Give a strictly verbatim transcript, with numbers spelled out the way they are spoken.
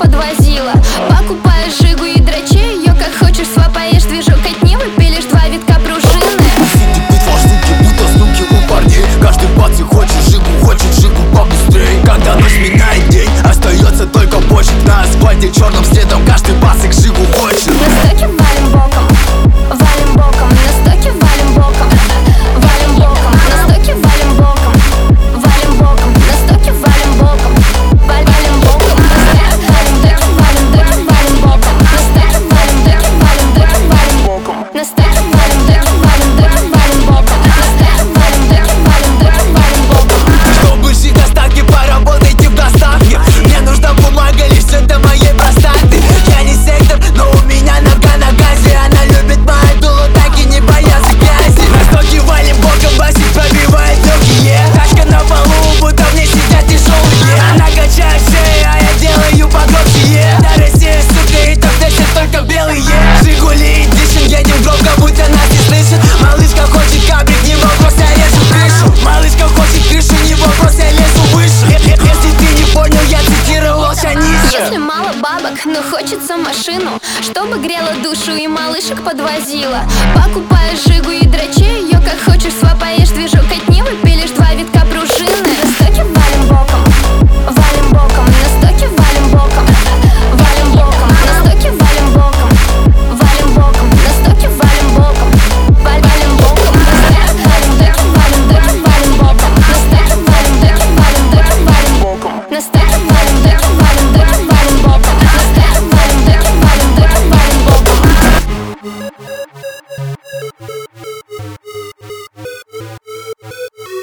подвозила. Покупаешь жигу и дрочи ее как хочешь, свапаешь движок от Нивы, пилишь два витка пружины. Сити битва штуки, будто стуки у парней. Каждый пацан хочет жигу, хочет жигу побыстрее. Когда ночь минает день, остается только почек. На асфальте черным следом каждый пацик жигу хочет. На стоке валим боком, валим боком, на стоке валим боком, валим боком, на стоке валим боком, валим боком, на стоке валим боком, валим боком, на стоке валим деки, валим деки, валим боком, на стоке валим деки, валим деки, валим боком, на стоке валим деки, валим деки, валим боком, на стоке валим деки, валим деки, валим боком. Чтобы жить доставки, поработайте в доставке. Мне нужна бумага лишь до моей простаты. Я не сектор, но у меня нога на газе. Она любит мою дулу, так и не боятся грязи. На стоке валим боком, басик пробивает легкие. Тачка на полу, будто в ней сидят тяжелые. Она качает шею, а я делаю погромче. На России, сука, и там тестят только белые. Жигули и дышим, едем громко, будто нас не слышит. Малышка хочет кабрик, не вопрос, я режу крышу. Малышка хочет крышу, не вопрос, я лезу выше. Если ты не понял, я цитировался ниже. Если мало бабок, но хочется машину, чтобы грела душу и малышек подвозила. Покупаешь жигу и дрочи ее как хочешь, свапаешь движок